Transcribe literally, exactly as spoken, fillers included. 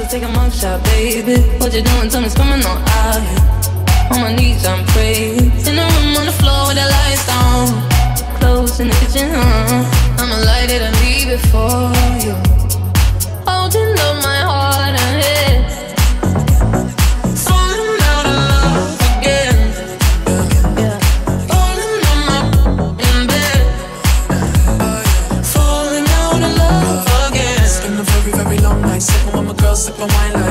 take a mugshot, baby. What you doing? Tell me, it's coming on out here. On my knees, I'm praying. In the room on the floor with the lights down. Clothes in the kitchen, huh? I'ma light it and leave it for you. Holding up my heart and head. Falling out of love again. Yeah. Falling on my in bed. Falling out of love again. It's been a very, very long night. Sitting with my girl, sipping wine like